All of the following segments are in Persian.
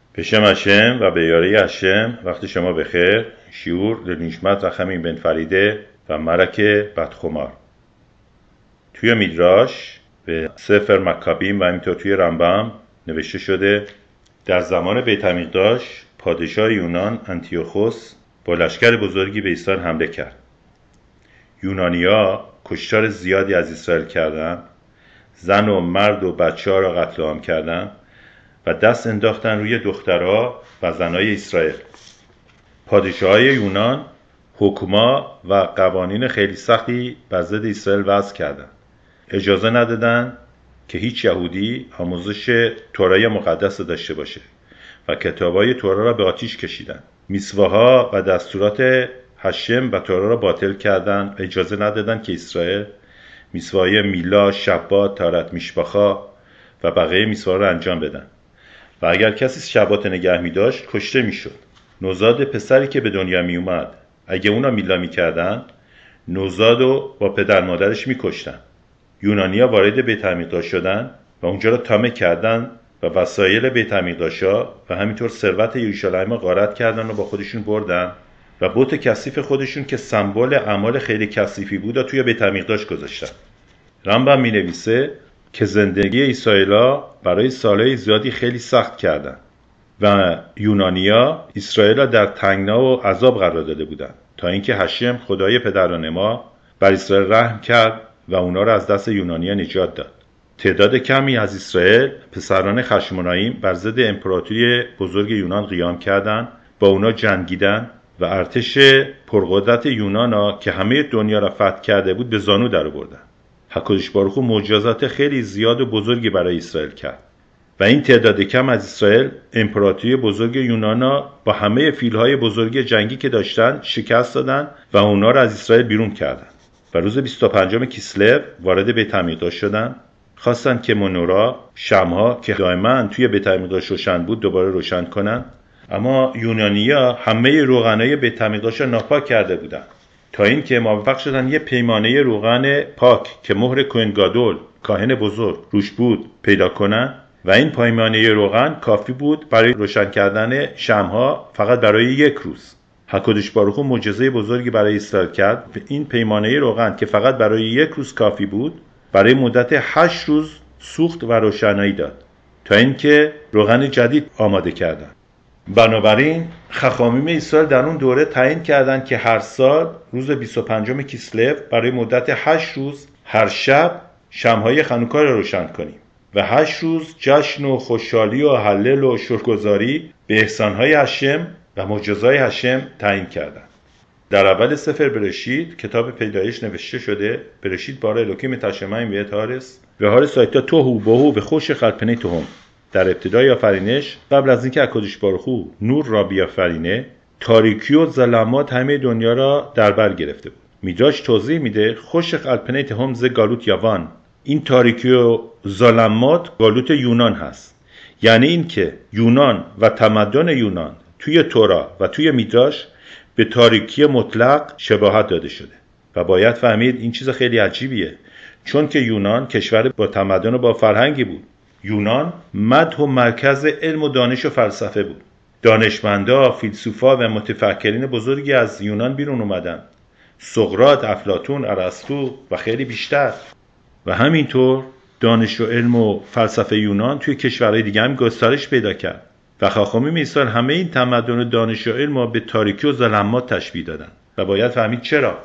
به شم هشم و به یاری هشم وقت شما بخیر. شیعور لنشمت رحمین بن فریده و ملکه بدخمار. توی میدراش به سفر مکابیم و همینطور توی رمبم نوشته شده در زمان بیت المقدس پادشاه یونان انتیوخوس با لشکر بزرگی به اسرائیل حمله کرد. یونانیا کشتار زیادی از اسرائیل کردند، زن و مرد و بچه ها را قتل عام کردند و دست انداختن روی دخترها و زنای اسرائیل. پادشاهای یونان حکما و قوانین خیلی سختی بر ضد اسرائیل وضع کردند. اجازه ندادن که هیچ یهودی آموزش تورای مقدس داشته باشه و کتابای تورا را به آتیش کشیدند. میثواها و دستورات هشم و تورا را باطل کردند و اجازه ندادن که اسرائیل میثوای میلا، شبات، طهارت میشبخا و بقیه میثواها را انجام بدن. و اگر کسی شبات نگه می داشت کشته می شد. نوزاد پسری که به دنیا می اومد اگه اونا میلا می کردن نوزاد رو با پدر مادرش می کشتن. یونانیا وارد بیت المقدس شدن و اونجا رو تامه کردن و وسایل بیت المقدس و همینطور ثروت یروشلایم غارت کردن و با خودشون بردن و بت کثیف خودشون که سمبل اعمال خیلی کثیفی بود توی بیت المقدس گذاشتن. رمبم می نویسه که زندگی اسرائیلا برای سالهای زیادی خیلی سخت کردن و یونانیا اسرائیلا در تنگنا و عذاب قرار داده بودن تا اینکه هشم خدای پدران بر اسرائیل رحم کرد و اونا را از دست یونانیا نجات داد. تعداد کمی از اسرائیل پسران خشموناییم بر ضد امپراتوری بزرگ یونان قیام کردند، با اونا جنگیدن و ارتش پرقدرت یونانا که همه دنیا را فتح کرده بود به زانو در آوردن. حکدش باروخو معجزات خیلی زیاد و بزرگی برای اسرائیل کرد و این تعداد کم از اسرائیل امپراتوری بزرگ یونانا با همه فیلهای بزرگ جنگی که داشتن شکست دادن و اونا را از اسرائیل بیرون کردن. و روز 25 کیسلو وارد بیت المقدس شدن، خواستن که منورا، شمع‌ها که دائما توی بیت المقدس روشن بود دوباره روشن کنن، اما یونانیا همه روغنای بیت المقدس را ناپاک کرده بودن تا این که موفق شدن یه پیمانه روغن پاک که مهر کوهن گادول کاهن بزرگ روش بود پیدا کنن و این پیمانه روغن کافی بود برای روشن کردن شمع‌ها فقط برای یک روز. حکدش باروخو معجزه بزرگی برای اسرائیل کرد. این پیمانه روغن که فقط برای یک روز کافی بود برای مدت 8 روز سوخت و روشنایی داد تا اینکه روغن جدید آماده کردند. بنابراین خخامیم اسرائیل در اون دوره تعیین کردند که هر سال روز 25 کیسلو برای مدت 8 روز هر شب شمع‌های خانوکا را روشن کنیم و 8 روز جشن و خوشحالی و هلل و شکرگزاری به احسانهای هشم و معجزه‌های هشم تعیین کردند. در اول سفر برشید کتاب پیدایش نوشته شده برشید باره الوکیم تشمعیم به تارس و هارس آیتا توهو بهو به خوش خلپنه توهم. در ابتدای آفرینش قبل از اینکه حکدش باروخو نور را بیافرینه تاریکی و ظلمات همه دنیا را در بر گرفته بود. میدراش توضیح میده خوش خلپنه توهم ز گالوت یوان، این تاریکی و ظلمات گالوت یونان هست. یعنی این که یونان و تمدن یونان توی تورا و توی میدراش به تاریکی مطلق شباهت داده شده و باید فهمید این چیز خیلی عجیبیه، چون که یونان کشور با تمدن و با فرهنگی بود. یونان مدح و مرکز علم و دانش و فلسفه بود. دانشمندا، فیلسوفا و متفکرین بزرگی از یونان بیرون اومدن، سقراط، افلاطون، ارسطو و خیلی بیشتر. و همینطور دانش و علم و فلسفه یونان توی کشورهای دیگه هم گسترش پیدا کرد و خاخامیم اسرائیل همه این تمدن و دانش و علم به تاریکی و ظلمات تشبیه دادن و باید فهمید چرا.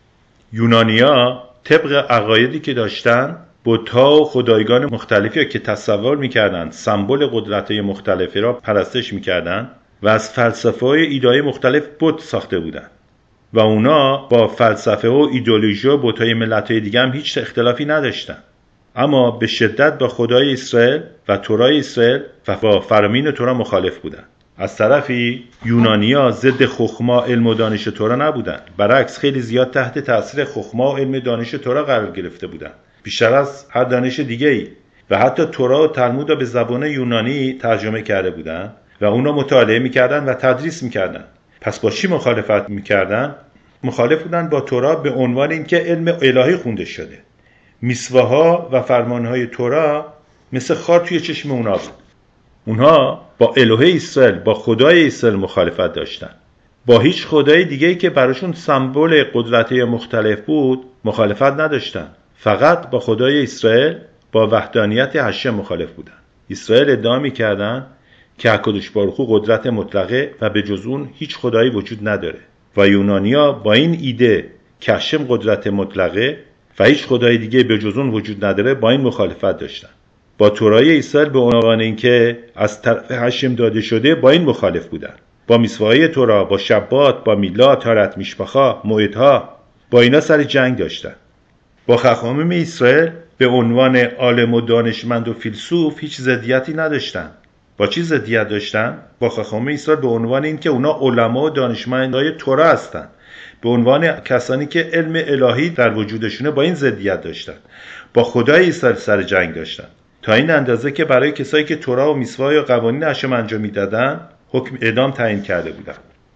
یونانیا طبق عقایدی که داشتن بت‌ها و خدایگان مختلفی که تصور می‌کردند سمبل قدرت‌های مختلفی را پرستش می‌کردند و از فلسفه‌های ایده‌های مختلف بت ساخته بودند و اونا با فلسفه و ایدئولوژی و بت‌های ملت‌های دیگه هم هیچ اختلافی نداشتند، اما به شدت با خدای اسرائیل و تورای اسرائیل و با فرامین تورا مخالف بودند. از طرفی یونانیا ضد خخما، علم و دانش تورا نبودند، برعکس خیلی زیاد تحت تاثیر خخما و علم و دانش تورا قرار گرفته بودند، بیشتر از هر دانش دیگه‌ای. و حتی تورا و تلمود را به زبان یونانی ترجمه کرده بودند و اونا مطالعه می‌کردند و تدریس می‌کردند. پس با چی مخالفت می‌کردند؟ مخالف بودند با تورا به عنوان اینکه علم الهی خونده شده. میثواها و فرمانهای تورا مثل خار توی چشم اونا بود. اونها با الوه اسرائیل، با خدای اسرائیل مخالفت داشتن. با هیچ خدای دیگه‌ای که براشون سمبل قدرت‌های مختلف بود مخالفت نداشتن. فقط با خدای اسرائیل، با وحدانیت هشم مخالف بودن. اسرائیل ادعا می‌کردن که هکادش باروخ قدرت مطلقه و به جز اون هیچ خدایی وجود نداره. و یونانیا با این ایده که هشم قدرت مطلقه و هیچ خدای دیگه به جز اون وجود نداره با این مخالفت داشتن. با تورای اسرائیل به عنوان اینکه از طرف هشم داده شده با این مخالف بودن. با میثوای تورا، با شبات، با میلاد، طهارت میشپخا، موعدها، با اینا سر جنگ داشتن. با خخامیم اسرائیل به عنوان عالم و دانشمند و فیلسوف هیچ ضدیتی نداشتن. با چی ضدیت داشتن؟ با خخامیم اسرائیل به عنوان اینکه اونا علما و دانشمندای تورا هستن، به عنوان کسانی که علم الهی در وجودشونه، با این ضدیت داشتن. با خدای اسرائیل سر جنگ داشتن، تا این اندازه که برای کسایی که تورا و میثوا یا قوانین هشم انجام میدادن حکم اعدام تعیین کرده بودن.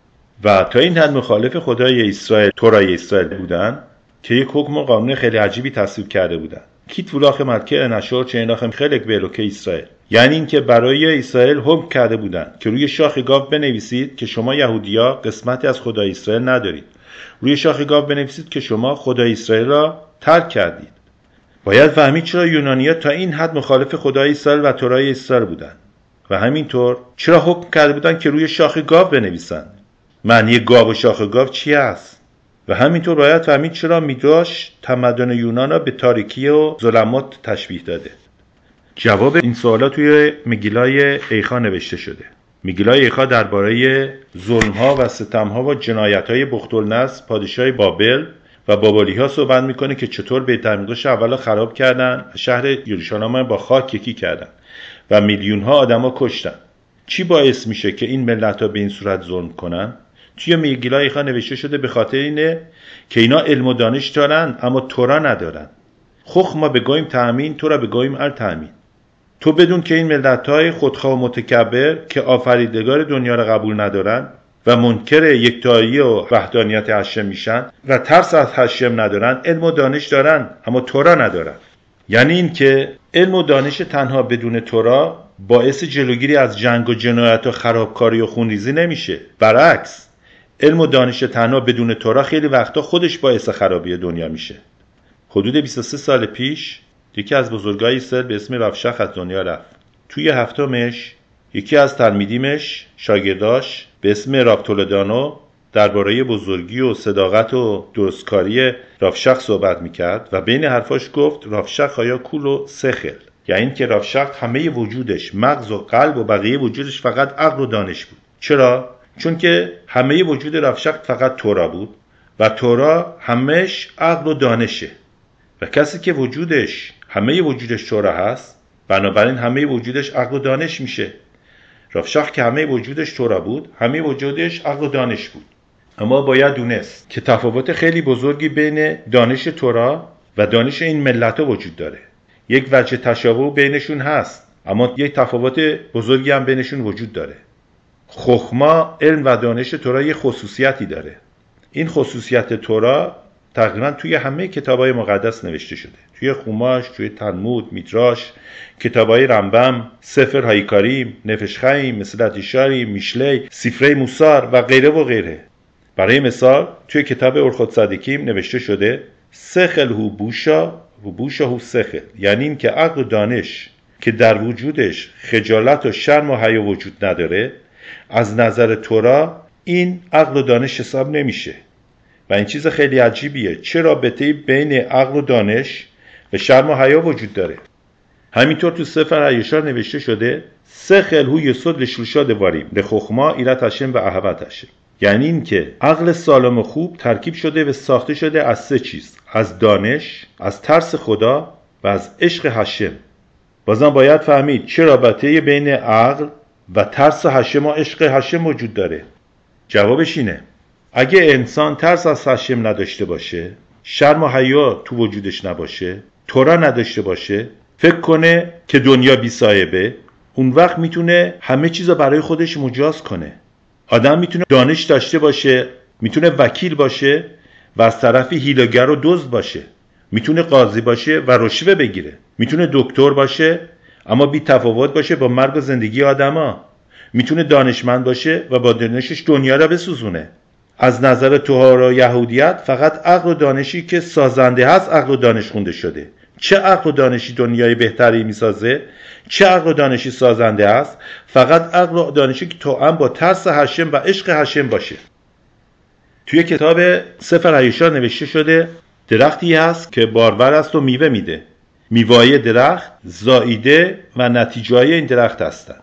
و تا این حد مخالف خدای اسرائیل، تورای اسرائیل بودن که یک حکم و قانون خیلی عجیبی تصویب کرده بودن. کیت ولاخ ملکه نشور چه ایناخم خلق به الوکه اسرائیل، یعنی این که برای اسرائیل حکم کرده بودن که روی شاخ گاو بنویسید که شما یهودیا قسمتی از خدای اسرائیل ندارید. روی شاخ گاو بنویسید که شما خدای اسرائیل را ترک کردید. باید فهمید چرا یونانی‌ها تا این حد مخالف خدای اسرائیل و تورای اسرائیل بودن و همینطور چرا حکم کرده بودن که روی شاخ گاو بنویسند. معنی گاو و شاخ گاو چی است؟ و همینطور باید فهمید چرا میدراش تمدن یونان را به تاریکی و ظلمات تشبیه داده. جواب این سوالات توی میگیلای ایخا نوشته شده. میگیلای ایخا درباره ظلم‌ها و ستم‌ها و جنایت‌های بخت‌النصر پادشاه بابل و بابلی‌ها صحبت میکنه که چطور بیت المقدس اولا خراب کردن، شهر یروشالیم با خاک یکی کردن و میلیون‌ها آدم‌ها کشتن. چی باعث میشه که این ملت‌ها به این صورت ظلم کنن؟ توی میگیلای ایخا نوشته شده به خاطر اینه که اینا علم و دانش دارن اما تورا ندارن. خخما بگویم تأمین، تورا بگویم التأمین. تو بدون که این ملت‌های خودخواه و متکبر که آفریدگار دنیا را قبول ندارن و منکر یکتایی و وحدانیت هشم میشن و ترس از هشم ندارن، علم و دانش دارن اما تورا ندارن. یعنی این که علم و دانش تنها بدون تورا باعث جلوگیری از جنگ و جنایت و خرابکاری و خونریزی نمیشه. برعکس، علم و دانش تنها بدون تورا خیلی وقتا خودش باعث خرابی دنیا میشه. حدود 23 سال پیش یکی از بزرگای اسرائیل به اسم رفشخ از دنیا رفت. توی هفتمش یکی از تلمیدیمش، شاگرداش به اسم راب تولدانو درباره بزرگی و صداقت و درستکاری رفشخ صحبت میکرد و بین حرفاش گفت رفشخ آیا کول و سخل، یعنی این که رفشخ همه وجودش، مغز و قلب و بقیه وجودش فقط عقل و دانش بود. چرا؟ چون که همه وجود رفشخ فقط تورا بود و تورا همش عقل و دانشه و کسی که همه وجودش تورا هست بنابراین همه وجودش عقل و دانش میشه. رفشخ که همه وجودش تورا بود، همه وجودش عقل و دانش بود. اما باید دونست که تفاوت خیلی بزرگی بین دانش تورا و دانش این ملت‌ها وجود داره. یک وجه تشابه بینشون هست اما یک تفاوت بزرگی هم بینشون وجود داره. خخما، علم و دانش تورا یه خصوصیتی داره. این خصوصیت تورا تقریبا توی همه کتابای مقدس نوشته شده. توی خوماش، توی تلمود، میدراش، کتابای رمبم، سفر هایکاریم، نفش خیم، مثل اتیشاری، میشلی، سفره موسار و غیره و غیره. برای مثال توی کتاب اورخوت صدیکیم نوشته شده سخل هو بوشا و بوشا هو سخل، یعنی این که عقل و دانش که در وجودش خجالت و شرم و حیا وجود نداره، از نظر تورا این عقل و دانش حساب نمیشه و این چیز خیلی عجیبیه. چه رابطه‌ای بین عقل و دانش و شرم و حیا وجود داره؟ همینطور تو سفر هایشار نوشته شده سخل هو یسود لشلوشا دواریم لخخما ایرت هشم و احوت هشم، یعنی این که عقل سالم و خوب ترکیب شده و ساخته شده از 3 چیز: از دانش، از ترس خدا و از عشق هشم. بازم باید فهمید چه رابطه‌ای بین عقل و ترس هشم و عشق هشم وجود داره. جوابش اینه اگه انسان ترس از هشم نداشته باشه، شرم و حیا تو وجودش نباشه، تورا نداشته باشه، فکر کنه که دنیا بی صاحبه، اون وقت میتونه همه چیزا برای خودش مجاز کنه. آدم میتونه دانش داشته باشه، میتونه وکیل باشه و از طرفی حیله‌گر و دزد باشه، میتونه قاضی باشه و رشوه بگیره، میتونه دکتر باشه اما بی تفاوت باشه با مرگ و زندگی آدما. میتونه دانشمند باشه و با دانشش دنیا را بسوزونه. از نظر توحارا و یهودیت فقط عقل و دانشی که سازنده هست عقل و دانش خونده شده. چه عقل و دانشی دنیای بهتری میسازه؟ چه عقل و دانشی سازنده است؟ فقط عقل و دانشی که توأم با ترس هشم و عشق هشم باشه. توی کتاب سفر عیاشار نوشته شده درختی هست که بارور است و میوه میده. میوه‌های درخت زائیده و نتیجه این درخت هستند.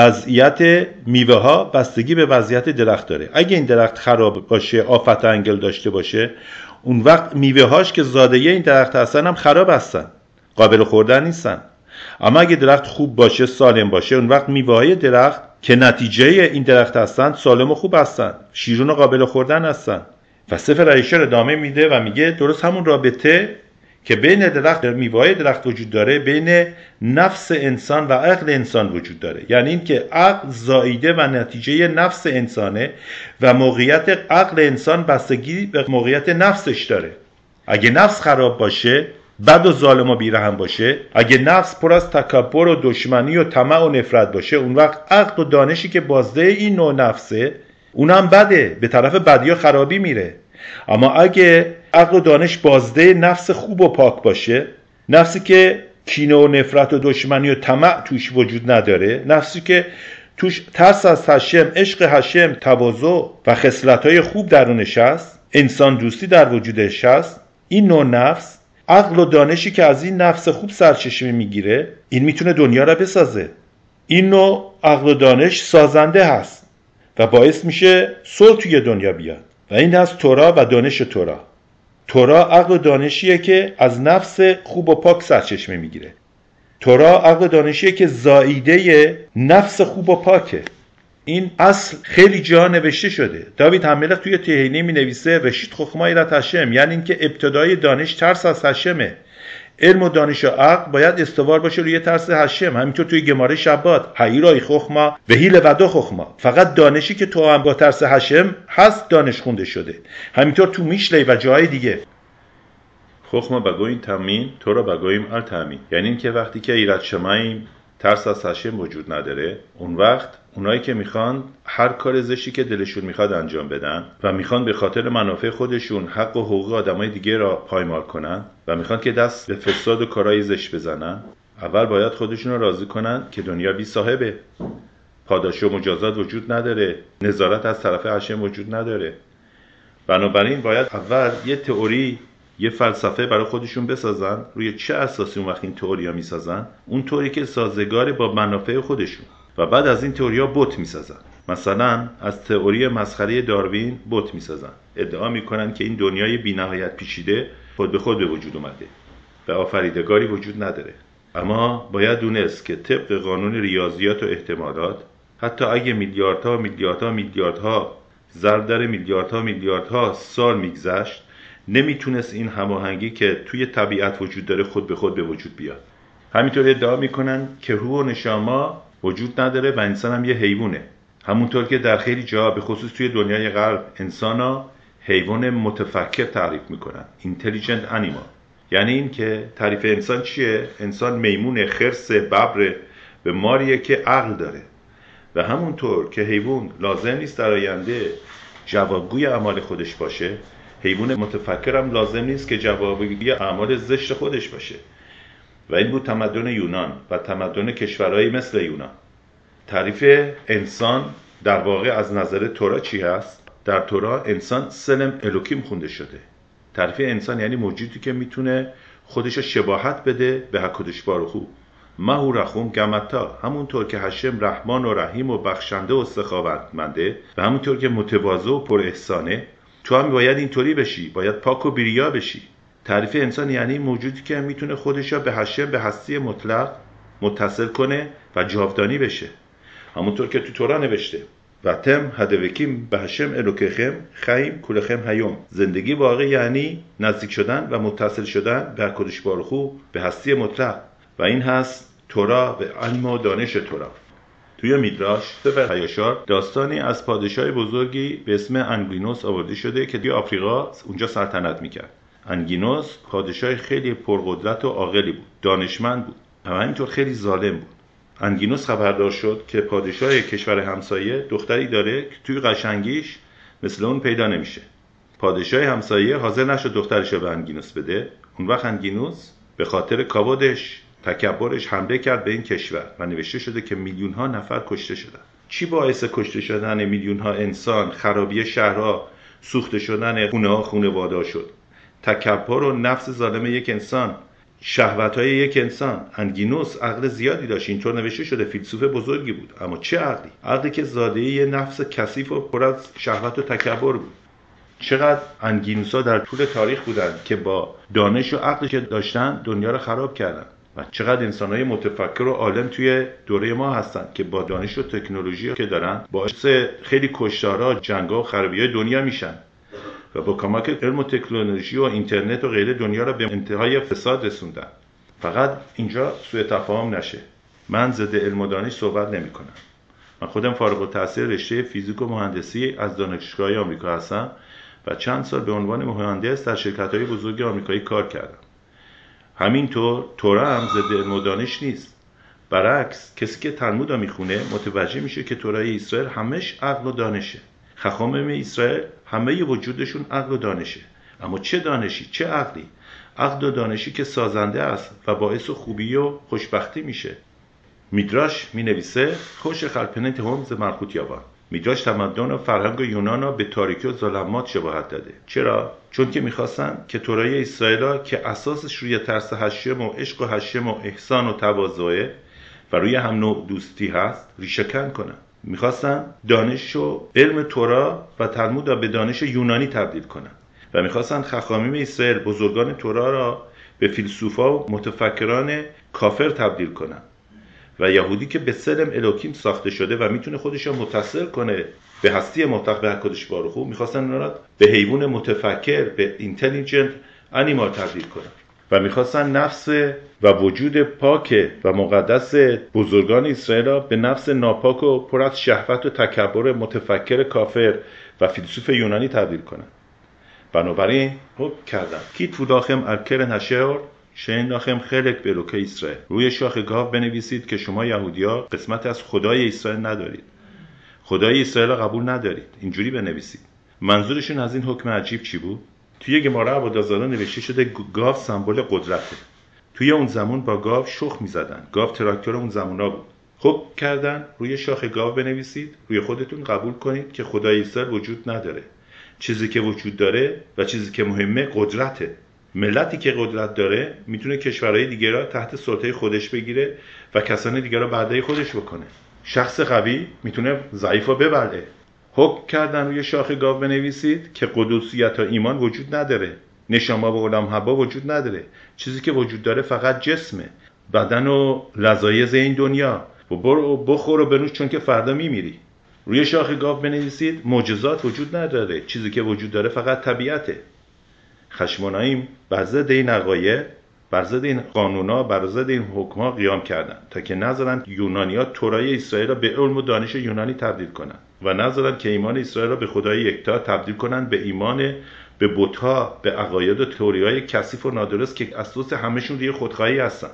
وضعیت میوه ها بستگی به وضعیت درخت داره. اگه این درخت خراب باشه، آفت انگل داشته باشه، اون وقت میوه هاش که زاده این درخت هستن هم خراب هستن، قابل خوردن نیستن. اما اگه درخت خوب باشه، سالم باشه، اون وقت میوه های درخت که نتیجه این درخت هستن سالم و خوب هستن، شیرین و قابل خوردن هستن. و سفر عیاشار ادامه میده و میگه درست همون رابطه که بین درخت میوه‌های درخت وجود داره بین نفس انسان و عقل انسان وجود داره. یعنی این که عقل زائیده و نتیجه نفس انسانه و موقعیت عقل انسان بستگی به موقعیت نفسش داره. اگه نفس خراب باشه، بد و ظالم و بیرحم باشه، اگه نفس پر از تکبر و دشمنی و طمع و نفرت باشه، اون وقت عقل و دانشی که بازده این نوع نفسه اونم بده، به طرف بدی و خرابی میره. اما اگه عقل و دانش بازده نفس خوب و پاک باشه، نفسی که کینه و نفرت و دشمنی و طمع توش وجود نداره، نفسی که توش ترس از هشم، عشق هشم، تواضع و خصلت‌های خوب درونش هست، انسان دوستی در وجودش هست، این نوع نفس، عقل و دانشی که از این نفس خوب سرچشمه میگیره، این میتونه دنیا را بسازه. این نوع عقل و دانش سازنده هست و باعث میشه صلح توی دنیا بیاد. و این هست تورا و دانش تورا. تورا عقل و دانشیه که از نفس خوب و پاک سرچشمه میگیره. تورا عقل و دانشیه که زائیده نفس خوب و پاکه. این اصل خیلی جا نوشته شده. داوید همملک توی تهیلی می نویسه رشید خخما ایرت هشم، یعنی اینکه ابتدای دانش ترس از هشمه. علم و دانش و عقل باید استوار باشه روی ترس هشم. همینطور توی گماره شبات حیرای خخما و هیل ودا خخما، فقط دانشی که تو هم با ترس هشم هست دانش خونده شده. همینطور تو میشلی و جاهای دیگه خخما بگوین تامین تو را بگویم ال تامین، یعنی اینکه وقتی که ایرت شماییم ترس از هشم وجود نداره، اون وقت اونایی که میخوان هر کار زشتی که دلشون میخواد انجام بدن و میخوان به خاطر منافع خودشون حق و حقوق آدمای دیگه را پایمال کنن و میخوان که دست به فساد و کارهای زشت بزنن، اول باید خودشون رو راضی کنن که دنیا بی صاحبه، پاداش و مجازات وجود نداره، نظارت از طرف هشم وجود نداره. بنابراین باید اول یه تئوری، یه فلسفه برای خودشون بسازن. روی چه اساسی اون وقت این تئوریا میسازن؟ اون طوری که سازگار با منافع خودشون. و بعد از این تئوریا بت میسازن. مثلا از تئوری مسخره داروین بت میسازن. ادعا میکنن که این دنیای بی‌نهایت پیچیده خود به خود به وجود اومده و آفریدگاری وجود نداره. اما باید دونست که طبق قانون ریاضیات و احتمالات، حتی اگه میلیاردها ضرب در میلیاردها سال میگذشت، نمیتونست این هماهنگی که توی طبیعت وجود داره خود به خود به وجود بیاد. همینطور ادعا میکنن که روح و نشما وجود نداره و انسان هم یه حیوانه. همونطور که در خیلی جا به خصوص توی دنیای غرب انسانا حیوان متفکر تعریف میکنن، intelligent animal. یعنی این که تعریف انسان چیه؟ انسان میمون، خرس، ببر و ماریه که عقل داره. و همونطور که حیوان لازم نیست در آینده جوابگوی اعمال خودش باشه، حیوان متفکر هم لازم نیست که جوابگوی اعمال زشت خودش باشه. و این بود تمدن یونان و تمدن کشورهایی مثل یونان. تعریف انسان در واقع از نظر تورا چی هست؟ در تورا انسان سلم الوکیم خونده شده. تعریف انسان یعنی موجودی که میتونه خودش شباهت بده به حکدش بارخو. مهو رحوم گمتا، همونطور که هشم رحمان و رحیم و بخشنده و سخاوتمنده و همونطور که متواضع و پر احسانه، تو هم باید اینطوری بشی، باید پاک و بیریا بشی. تعریف انسان یعنی موجودی که میتونه خودش را به هشم، به هستی مطلق متصل کنه و جاودانی بشه. همونطور که تو تورا نوشته و تم هدوکیم به هشم الوکخم خیم کلخم هیوم. زندگی واقعی یعنی نزدیک شدن و متصل شدن به حکدش بارخو، به هستی مطلق. و این هست تورا و علم و دانش تورا. توی میدراش سفر عیاشار داستانی از پادشاه بزرگی به اسم انگینوس آورده شده که توی آفریقا اونجا سلطنت میکرد. انگینوس پادشاه خیلی پرقدرت و عاقلی بود، دانشمند بود. و همینطور خیلی ظالم بود. انگینوس خبردار شد که پادشاه کشور همسایه دختری داره که توی قشنگیش مثل اون پیدا نمیشه. پادشاه همسایه حاضر نشد دخترش رو به انگینوس بده. اون وقت انگینوس به خاطر کبودش، تکبرش حمله کرد به این کشور و نوشته شده که میلیون ها نفر کشته شدن. چی باعث کشته شدن میلیون ها انسان، خرابی شهرها، سوخته شدن خونه ها خانواده شد؟ تکبر و نفس ظالم یک انسان، شهوت‌های یک انسان. انگینوس عقل زیادی داشت، اینطور نوشته شده، فیلسوف بزرگی بود، اما چه عقلی؟ عقلی که زاده یه نفس کثیف و پر از شهوت و تکبر بود. چقدر انگینوس‌ها در طول تاریخ بودن که با دانش و عقلی که داشتن دنیا رو خراب کردن و چقدر انسان‌های متفکر و عالم توی دوره ما هستن که با دانش و تکنولوژی که دارن باعث خیلی کشتارها، جنگ‌ها و خرابی‌های دنیا میشن و با کمک علم و تکنولوژی و اینترنت و غیره دنیا را به انتهای فساد رسوندن. فقط اینجا سوء تفاهم نشه، من ضد علم و دانش صحبت نمی‌کنم. من خودم فارغ التحصیل رشته فیزیک و مهندسی از دانشگاه آمریکا هستم و چند سال به عنوان مهندس در شرکت‌های بزرگ آمریکایی کار کردم. همینطور تورا هم ضد علم و دانش نیست. برعکس، کسی که تلمود رو میخونه متوجه میشه که تورای اسرائیل همش عقل و دانشه. خخامم اسرائیل همه وجودشون عقل و دانشه. اما چه دانشی، چه عقلی؟ عقل و دانشی که سازنده است و باعث خوبی و خوشبختی میشه. میدراش مینویسه خوش خلپنت هم ز ملکوت یابان. میدراش تمدن و فرهنگ یونان را به تاریکی و ظلمات شباهت داده. چرا؟ چون که میخواستن که تورای اسرائیل که اساسش روی ترس هشم و عشق و هشم و احسان و تواضع و روی هم نوع دوستی هست ریشه‌کن کنن. میخواستن دانش و علم تورا و تلمود را به دانش یونانی تبدیل کنن و میخواستن خخامیم اسرائیل بزرگان تورا را به فیلسوفا و متفکران کافر تبدیل کنن و یهودی که به سلم الوکیم ساخته شده و میتونه خودش رو متصل کنه به هستی مطلق به قدش بارخو، میخواستن اونا را به حیوان متفکر، به اینتلیجنت انیمال تبدیل کنن و میخواستن نفس و وجود پاک و مقدس بزرگان اسرائیل را به نفس ناپاک و پر از شهوت و تکبر متفکر کافر و فیلسوف یونانی تبدیل کنن. بنابراین حکم کردن کیت فوداخم الکرن هشور شین داخم خلق بلوکه اسرائیل. روی شاخ گاو بنویسید که شما یهودی‌ها قسمت از خدای اسرائیل ندارید، خدای اسرائیل را قبول ندارید. اینجوری بنویسید. منظورشون از این حکم عجیب چی بود؟ توی گمارا عبادازالا نوشته شده گاو سمبل قدرته. توی اون زمان با گاو شخ می‌زدن. گاو تراکتور اون زمانا بود. خب کردن روی شاخ گاو بنویسید، روی خودتون قبول کنید که خدای اسرائیل وجود نداره. چیزی که وجود داره و چیزی که مهمه قدرته. ملتی که قدرت داره میتونه کشورهای دیگه را تحت سلطه خودش بگیره و کسان دیگه را بعده خودش بکنه. شخص قوی میتونه ضعیفو ببلعه. حکم کردن روی شاخ گاو بنویسید که قدوسیت و ایمان وجود نداره، نشما و علم حبا وجود نداره. چیزی که وجود داره فقط جسمه، بدن و لذایز این دنیا. و برو بخور و بنوش چون که فردا میمیری. روی شاخ گاو بنویسید معجزات وجود نداره، چیزی که وجود داره فقط طبیعته. خشموناییم بر ضد این عقاید، بر ضد این قانونا، بر ضد این حکم‌ها قیام کردن تا که نذارن یونانی‌ها تورای اسرائیل را به علم و دانش یونانی تبدیل کنن و نذارن که ایمان اسرائیل را به خدای یکتا تبدیل کنن به ایمان به بت‌ها، به عقاید و تئوری‌های کثیف و نادرست که اساس همشون روی خودخواهی هستن.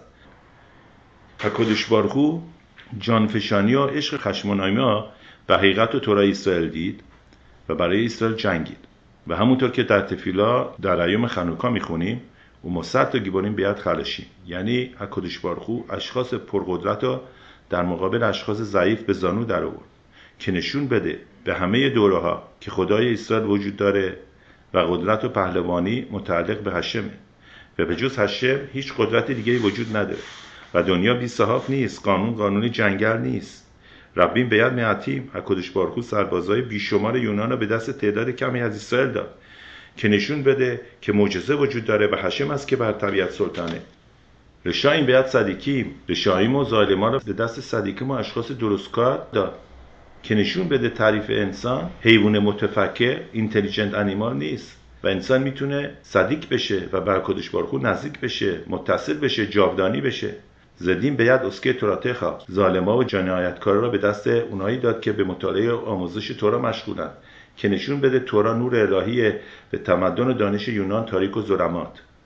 قدش بارخو جانفشانی و عشق خشمونایی‌ها به حقیقت و تورای اسرائیل دید و برای اسرائیل جنگید. و همونطور که در تفیلا در ایام خنوکا میخونیم و مصد و گیبونیم بیاد خلشیم، یعنی قدش بارخو اشخاص پرقدرت را در مقابل اشخاص ضعیف به زانو در آورد که نشون بده به همه دوره ها که خدای اسرائیل وجود داره و قدرت و پهلوانی متعلق به هشمه و به جز هشم هیچ قدرت دیگه وجود نداره و دنیا بی صحاف نیست، قانونی جنگل نیست. ربیم بیاد معتیم قدش بارخو سربازای بیشمار یونان را به دست تعداد کمی از اسرائیل داد که نشون بده که معجزه وجود داره و هشم است که بر طبیعت سلطانه. رشایم بیاد صدیکیم، رشایم و ظالمان را به دست صدیکیم و اشخاص درستکار داد که نشون بده تعریف انسان حیوان متفکر، اینتلیجنت انیمال نیست و انسان میتونه صدیق بشه و بر قدش بارخو نزدیک بشه، متصل بشه، جاودانی بشه. زدیم به ید اسکه توراتخا، ظالما و جنایتکارا را به دست اونایی داد که به مطالعه و آموزش تورا مشغولن که نشون بده تورا نور الهیه به تمدن و دانش یونان تاریک و ظلمات.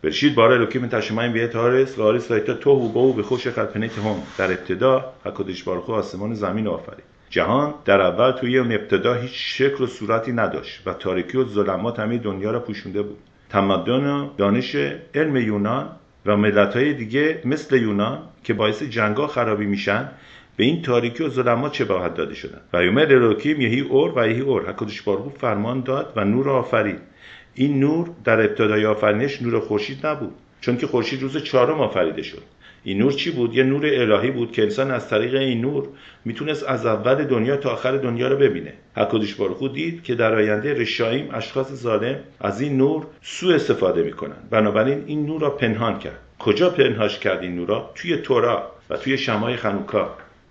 בראשית ברא אלוקים את השמיים ואת הארץ و הארץ הייתה تוהו ובוהו בחושך על پنی تهام. در ابتدا هکادش بارخ آسمان و زمین آفرید. جهان در اول توی اون ابتدا هیچ شکل و صورتی نداشت و تاریکی و ظلمات همه دنیا را پوشونده بود. تمدن و دانش علم یونان و ملت‌های دیگه مثل یونان که باعث جنگ‌ها خرابی میشن به این تاریکی و ظلمات شباهت داده شدن. و یومد الوکیم یهی اور و یهی اور. هکادش بارخ فرمان داد و نور آفرید. این نور در ابتدای آفرینش نور خورشید نبود، چون که خورشید روز چهارم آفریده شد. این نور چی بود؟ یه نور الهی بود که انسان از طریق این نور میتونست از اول دنیا تا آخر دنیا رو ببینه. هکادش بارخ دید که در آینده رشاییم، اشخاص ظالم از این نور سوء استفاده میکنن. بنابراین این نور را پنهان کرد. کجا پنهانش کرد این نور را؟ توی تورا و توی شمای خانوکا.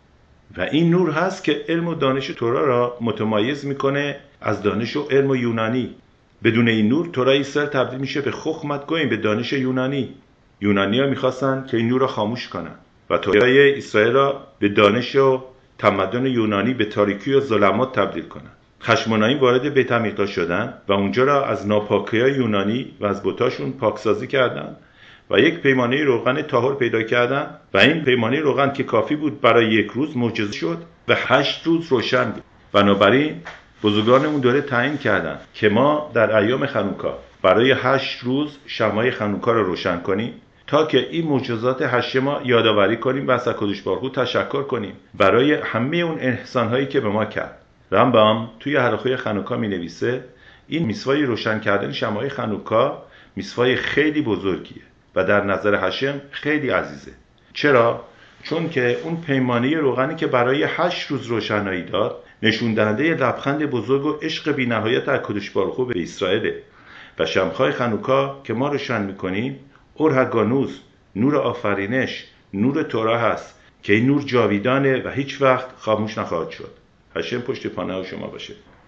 و این نور هست که علم و دانش تورا را متمایز میکنه از دانش و علم و یونانی. بدون این نور تورای اسرائیل تبدیل میشه به خخمت گویم، به دانش یونانی. یونانی‌ها میخواستن که این نور را خاموش کنن و تورای اسرائیل را به دانش و تمدن یونانی، به تاریکی و ظلمات تبدیل کنن. خشمنائی وارد بیت عمیقا شدن و اونجا را از ناپاکی‌های یونانی و از بتاشون پاکسازی کردن و یک پیمانه روغن طاهر پیدا کردن و این پیمانه روغن که کافی بود برای یک روز معجزه شد و 8 روز روشن بود. بنابراین بزرگان اون دوره تعیین کردن که ما در ایام خانوکا برای 8 روز شمعای خانوکا رو روشن کنیم تا که این معجزات هشتم یادآوری کنیم و از هکادش بارخ تشکر کنیم برای همه اون احسان‌هایی که به ما کرد. رمبام توی حلقه خانوکا می‌نویسه این میسوای روشن کردن شمعای خانوکا میسوای خیلی بزرگیه و در نظر هشم خیلی عزیزه. چرا؟ چون که اون پیمانه روغنی که برای 8 روز روشنایی داد نشون دهنده لبخند بزرگ و عشق بی‌نهایت هکادش بارخ به اسرائیل و شمعای خانوکا که ما روشن می‌کنیم اور هگانوز، نور آفرینش، نور تورا هست که این نور جاویدانه و هیچ وقت خاموش نخواهد شد. هشم پشت پناه شما باشه.